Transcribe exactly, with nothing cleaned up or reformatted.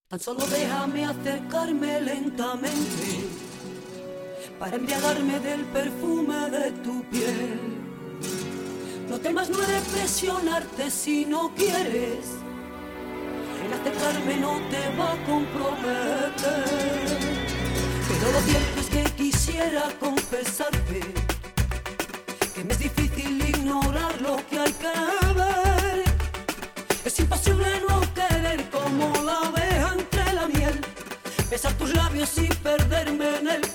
Tan solo déjame acercarme lentamente para embriagarme del perfume de tu piel. No temas, no he de presionarte si no quieres. El acercarme no te va a comprometer. Pero lo cierto es que quisiera confesarte que me es difícil ignorar lo que hay que ver. Es imposible no querer como la abeja entre la miel, besar tus labios y perderme en el